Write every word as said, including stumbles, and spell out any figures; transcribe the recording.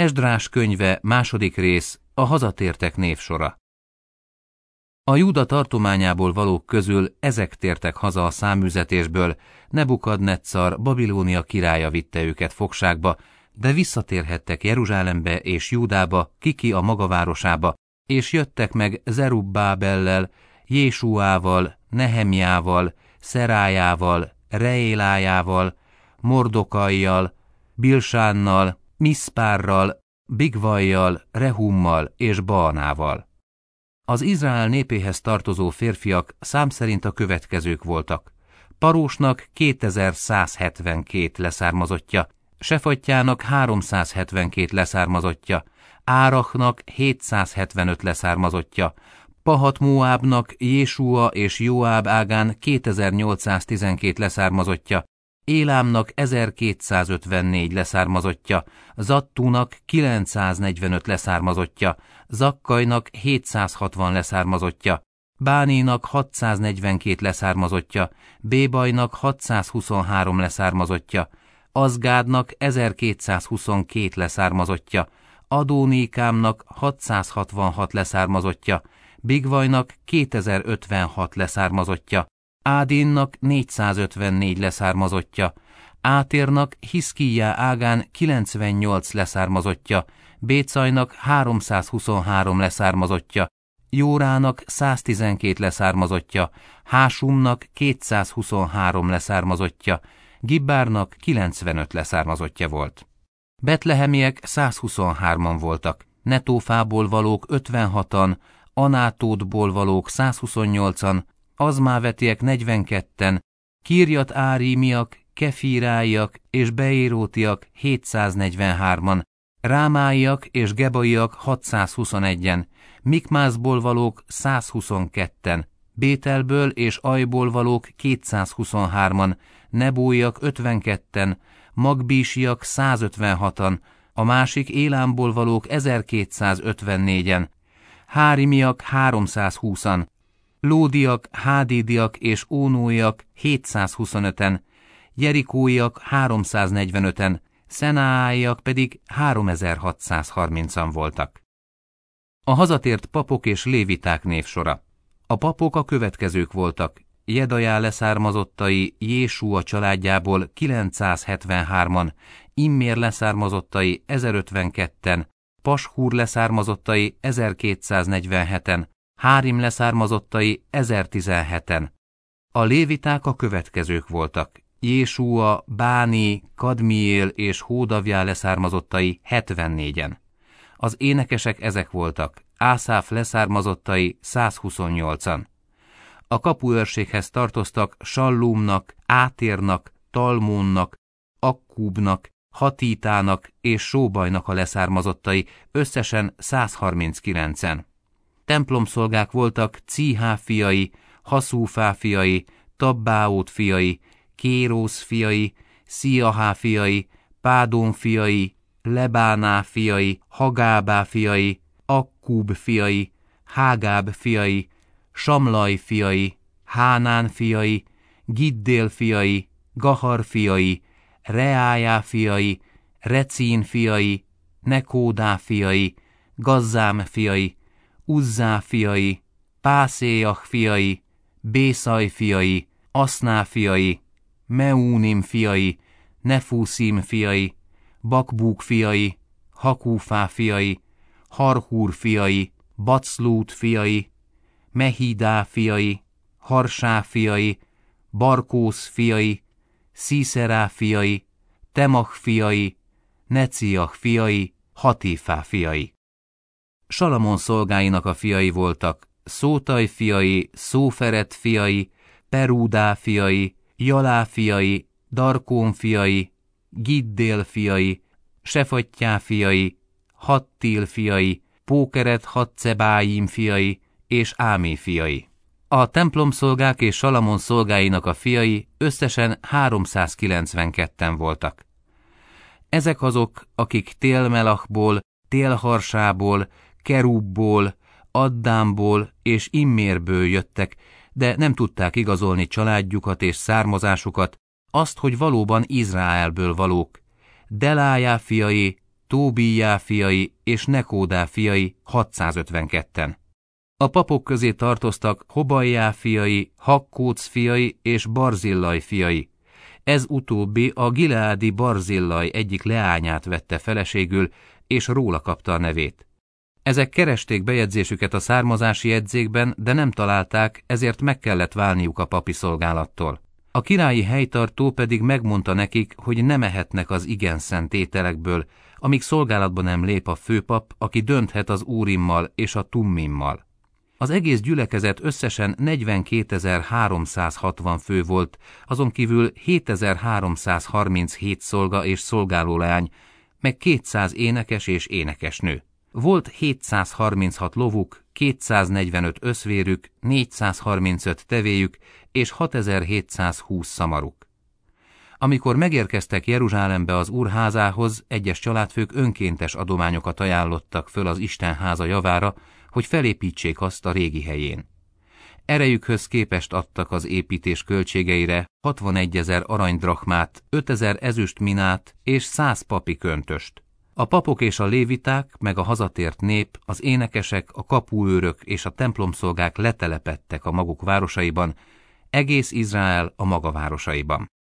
Esdrás könyve, második rész, a hazatértek névsora. A Júda tartományából valók közül ezek tértek haza a száműzetésből, Nebukadneccar, Babilónia királya vitte őket fogságba, de visszatérhettek Jeruzsálembe és Júdába, Kiki a maga városába, és jöttek meg Zerubbábellel, Jésúával, Nehemjával, Szerájával, Reélájával, Mordokajjal, Bilsánnal, Miszpárral, Bigvajjal, Rehummal és Baanával. Az Izrael népéhez tartozó férfiak szám szerint a következők voltak. Parósnak kétezer-százhetvenkét leszármazottja, Sefatjának háromszázhetvenkét leszármazottja, Árachnak hétszázhetvenöt leszármazottja, Pahat-Móábnak Jésúa és Jóáb ágán kétezer-nyolcszáztizenkét leszármazottja, Élámnak ezerkétszázötvennégy leszármazottja, Zattúnak kilencszáznegyvenöt leszármazottja, Zakkajnak hétszázhatvan leszármazottja, Báninak hatszáznegyvenkét leszármazottja, Bébajnak hatszázhuszonhárom leszármazottja, Azgádnak ezerkétszázhuszonkét leszármazottja, Adónikámnak hatszázhatvanhat leszármazottja, Bigvajnak kétezer-ötvenhat leszármazottja, Ádinnak négyszázötvennégy leszármazottja, Átérnak Hiszkíjá ágán kilencvennyolc leszármazottja, Bécajnak háromszázhuszonhárom leszármazottja, Jórának száztizenkét leszármazottja, Hásumnak kétszázhuszonhárom leszármazottja, Gibbárnak kilencvenöt leszármazottja volt. Betlehemiek százhuszonhárman voltak, Netófából valók ötvenhatan, Anátótból valók százhuszonnyolcan, Azmávetiek negyvenketten, Kirjat Árímiak, Kefíráiak és Beérótiak hétszáznegyvenhárman, Rámáiak és Gebaiak hatszázhuszonegyen, Mikmászból valók százhuszonketten, Bételből és Ajból valók kétszázhuszonhárman, Nebóiak ötvenketten, Magbísiak százötvenhatan, a másik Élámból valók ezerkétszázötvennégyen, Hárimiak háromszázhúszan, Lódiak, Hádídiak és Ónóiak hétszázhuszonöten, Jerikóiak háromszáznegyvenöten, Szenááiak pedig háromezer-hatszázharmincan voltak. A hazatért papok és léviták névsora. A papok a következők voltak: Jedajá leszármazottai Jésúa családjából kilencszázhetvenhárman, Immér leszármazottai ezerötvenketten, Pashúr leszármazottai ezerkétszáznegyvenheten, Hárim leszármazottai ezertizenheten. A léviták a következők voltak: Jésúa, Báni, Kadmiél és Hódavjá leszármazottai hetvennégyen. Az énekesek ezek voltak: Ászáf leszármazottai százhuszonnyolcan. A kapuőrséghez tartoztak Sallumnak, Átérnak, Talmónnak, Akkúbnak, Hatítának és Sóbajnak a leszármazottai, összesen százharminckilencen. Templomszolgák voltak Cíhá fiai, Haszúfá fiai, Tabbáót fiai, Kérósz fiai, Sziahá fiai, Pádón fiai, Lebáná fiai, Hagábá fiai, Akkúb fiai, Hágáb fiai, Samlaj fiai, Hánán fiai, Giddél fiai, Gahar fiai, Reájá fiai, Recín fiai, Nekódá fiai, Gazzám fiai, Uzzá fiai, Pászéjah fiai, Bészaj fiai, Aszná fiai, Meúnim fiai, Nefúszim fiai, Bakbúk fiai, Hakúfá fiai, Harhúr fiai, Baclút fiai, Mehidá fiai, Harsá fiai, Barkósz fiai, Szíszerá fiai, Temach fiai, Neciach fiai, Hatífá fiai. Salamon szolgáinak a fiai voltak: Szótaj fiai, Szóferet fiai, Perúdá fiai, Jalá fiai, Darkón fiai, Giddél fiai, Sefattyá fiai, Hattil fiai, Pókeret Hatszebáim fiai és Ámé fiai. A templomszolgák és Salamon szolgáinak a fiai összesen háromszázkilencvenketten voltak. Ezek azok, akik Télmelachból, Télharsából, Kerúbból, Addámból és Immérből jöttek, de nem tudták igazolni családjukat és származásukat, azt, hogy valóban Izraelből valók: Delájá fiai, Tóbíjá fiai és Nekódá fiai hatszázötvenketten. A papok közé tartoztak Hobajjá fiai, Hakkóc fiai és Barzillai fiai. Ez utóbbi a gileádi Barzillai egyik leányát vette feleségül, és róla kapta a nevét. Ezek keresték bejegyzésüket a származási jegyzékben, de nem találták, ezért meg kellett válniuk a papi szolgálattól. A királyi helytartó pedig megmondta nekik, hogy nem ehetnek az igen szent ételekből, amíg szolgálatba nem lép a főpap, aki dönthet az úrimmal és a tummimmal. Az egész gyülekezet összesen negyvenkétezer-háromszázhatvan fő volt, azon kívül hétezer-háromszázharminchét szolga és szolgálóleány, meg kétszáz énekes és énekesnő. Volt hétszázharminchat lovuk, kétszáznegyvenöt összvérük, négyszázharmincöt tevéjük és hatezer-hétszázhúsz szamaruk. Amikor megérkeztek Jeruzsálembe az Úr házához, egyes családfők önkéntes adományokat ajánlottak föl az Isten háza javára, hogy felépítsék azt a régi helyén. Erejükhöz képest adtak az építés költségeire hatvanegyezer aranydrachmát, ötezer ezüst minát és száz papi köntöst. A papok és a léviták, meg a hazatért nép, az énekesek, a kapuőrök és a templomszolgák letelepedtek a maguk városaiban, egész Izrael a maga városaiban.